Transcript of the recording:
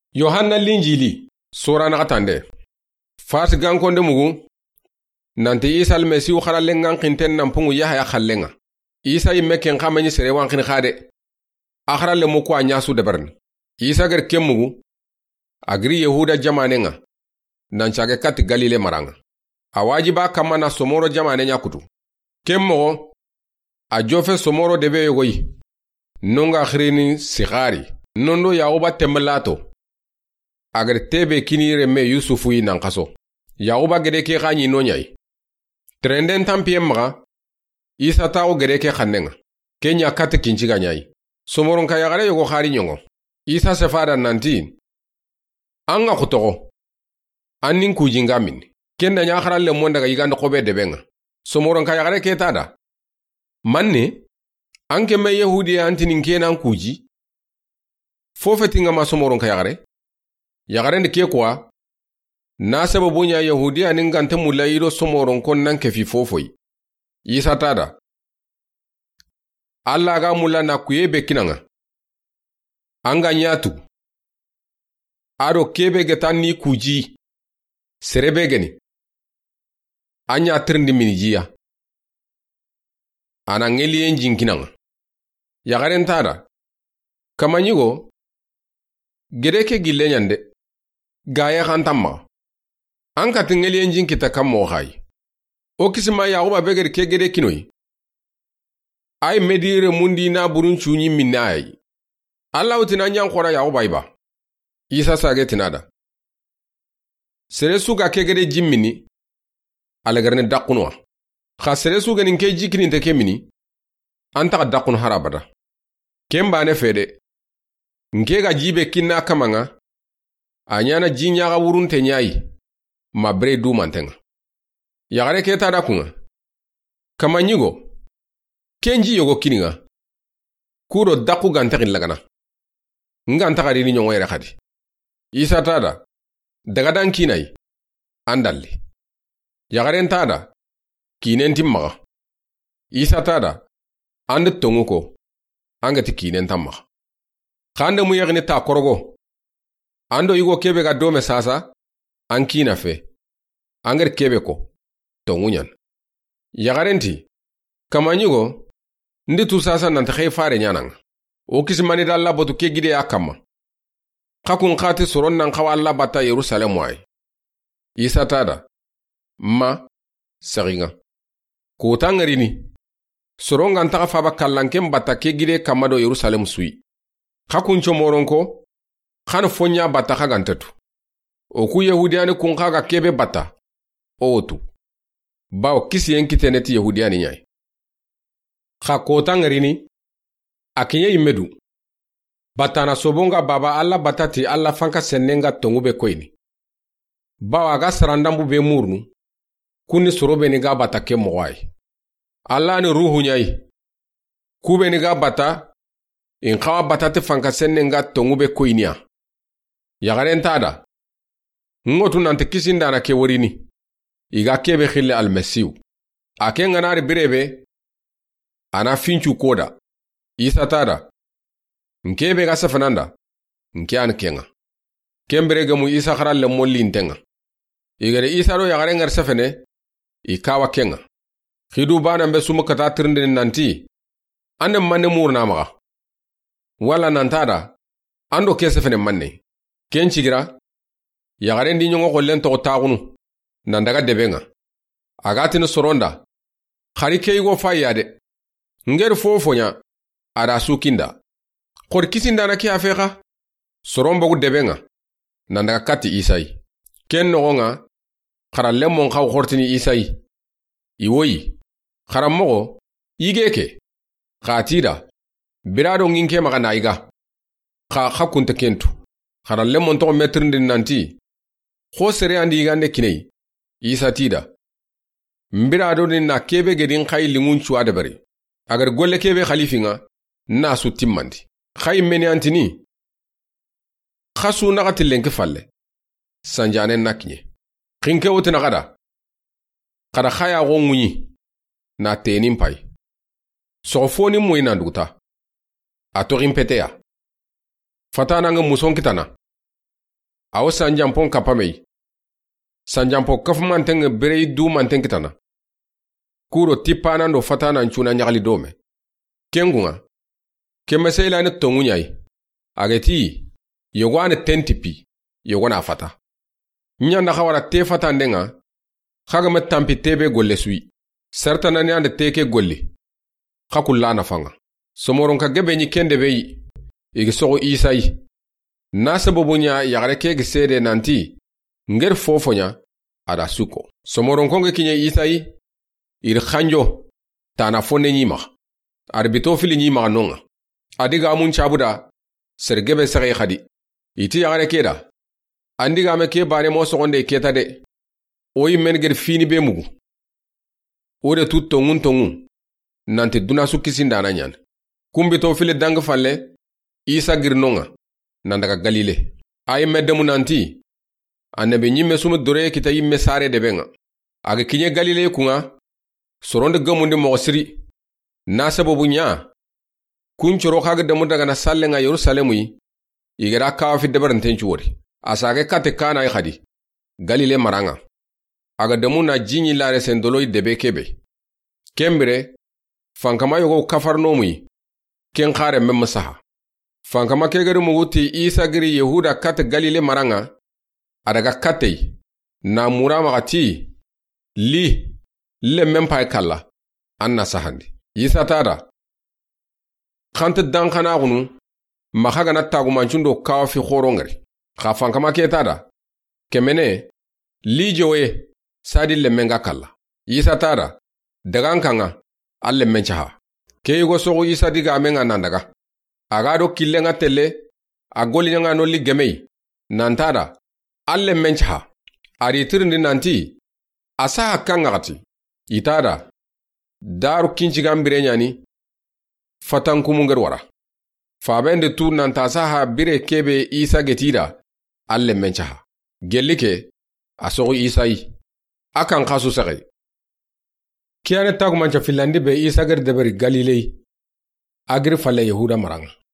Yohanna linjili sura nagatande fas gankonde mugu nanti Isa almesihu kharallengan qinten nampungu Yahya khallenga Isa yimme ken xamani sere wankin khade akharalle mu ko anyasu debarni Isa ger kemugu agri Yehuda jamanenga nanchage kat Galile maranga awajiba kamana somoro jamane nyakutu kemmo a jofe somoro debe yogoyi nonga khrini sigari nondo yaoba temblato agar tebe kinire me Yusufu yi nankaso yaoba gede ke ganyi nonyai trenden tampie mga Isa tawo gede ke khannenga kenya kat kinchiga nyai somoron kayagare yogo khari nyongo Isa sefada nanti anga khutoko annin kujinga min kenda nya kharalle mondaga yigande kobe debenga somoron kayagare ke tada manne anke me Yahudi antinin kenan kuji fofetinga ma somoron kayagare yagare ndike kwa na sababu nya Yahudi aningante mulayiro somoron kon nan kefi fofoi Isa tada Allah ga mulla na kuyebe kinanga anga nyatu aro kebe getani kuji serebe geni anya trindi minijia ana ngeli enjin kinanga yagare ntada kamanyigo gereke gillenyande gaya khantamma anka tingeli enjin kita kammo hay o kisima yaguba beger ke gede kinoi ay medire mundi na burun chunyi minay Allah utina nyan khora yaguba iba Isa sage tinada sere suga ke gede jimmini alagarne dakunwa kha sere suga ninke jikini te kemini anta dakun harabada kemba ne fede nke ga jibe kinna kamanga anyana jinya ga wurunte nyai mabre du mantenga yagare ke tada kunga kamanyigo kenji yogo kininga kuro daku gantakin lagana nganta gari ni nyongo yere khadi Isa tada daga dan kinai andalli yagare ntada kinen timmaga Isa tada and tonguko angati kinen tammaga khande mu yagni ta korogo ando yugo kebe ga dome sasa ankina fe anger kebe ko tongunyan yagarenti kamanyugo nditu sasa nanta khefare nyananga o kismani dalla botu kegide akama khakun khati soron nan khawalla bata Yerusalem way Isa tada ma saringa ko tangarini soronga ntaka faba kallankem bata kegide kamado Yerusalem sui khakun chomoronko khan fonya bata khagantatu o ku yahudiani kun khaga kebe bata otu bawo kisi yenkiteneti yahudiani nyai kha ko tangarini akinye imedu batana sobonga baba alla batati alla fanka senenga tongube koini bawa ga sarandambu be murnu kuni sorobe ni ga bata ke mowai alla ni ruhu nyai kube ni ga bata in khawa batati fanka senenga tongube koinia yagare ntada ngotu nante kisinda na ke worini iga kebe khille almasiu akenga nari birebe ana finchu koda Isa tada nkebe ga safananda nke an kenga kembrege mu Isa kharalle molli intenga igere Isa ro yagare ngar safene ikawa kenga khidu bana mbe sumu kata tirnde nanti ande manne murna maga wala nantada ando ke safene manne kenchigira yagare ndi nyongo gollen to taagunu nandaga debenga agatini soronda khari keigo fayade nger fofonya ada sukinda kor kisinda na ki afeka sorombo gu debenga nandaga kati Isai ken nogonga khara lemon khaw khortini Isai iwoyi khara mogo igeke khatida birado nginke maga naiga khakunte kentu khara lemon to metrinde nanti kho sere andi gande kinei Isa tida mbirado ni na kebe gedin khay lingun chuade bari agar golle kebe khalifinga na su timmandi khay meni antini khasu nagati lenke falle sanjane naknye khinke wotina gada kada khaya gongunyi na tenin pai sofoni moyna nduta ato rimpetea fatana nga muson kitana awo sanjampon kapamei sanjampo kafumanteng berei du manteng kitana kuro tipana ndo fatana nchuna nyagali dome kengunga kemesela ne tongunyai ageti yogwane tentipi yogwana fata nyanda khawara te fata ndenga khaga metampi tebe golle sui certana ne ande teke golli khakullana fanga somoron ka gebe ni kende beyi igi sogo isai na sababunya yagare kege sede nanti nger fofonya ada suko somoron konge kinye isai ir khanjo tana fonne nyima arbito fili nyima nonga adiga mun chabuda sergebe sare khadi iti yagare keda andiga me ke bare mo sogonde keta de oyi menger fini be mugu ode tutto ngun nanti duna sukkisinda na nyan kumbito fili dang falle isa girnonga nandaga galile ay meddemu nanti annabe nyimme sumu dore kita yimme sare de benga aga kinye galile kunga soronde gamundi mo siri na sababu nya kunchoro kaga demu daga na sallenga yerusalemu igera kawa fi debaranten chuwori asage kate kana ay khadi galile maranga aga demu na jinyi lare sendoloy debe kebe kembere fankama yogo kafarnomu ken khare mem saha fankama kegeri muguti isa giri yehuda kate galile maranga adaga kate na murama gati li le mempay kala anna sahandi isa tada khante dankana gunu makhaga na tagumanchundo kawa fi khorongari kha fankama ke tada kemene li jowe sadi le menga kala isa tada dagankanga alle menchaha ke yugo sogo isa diga menga nandaga agado killenga telle agoli nga no ligemei nantada alle menchaha ari tirindi nanti asa kangati itada daru kinchi gambire nyani fatankumungar wara fabende tu nanta saha bire kebe isa getida alle menchaha gelike asogo isai akan khasu sagai kiyane tagumancha filandi be isa gar deberi galilei agri fale yehuda maranga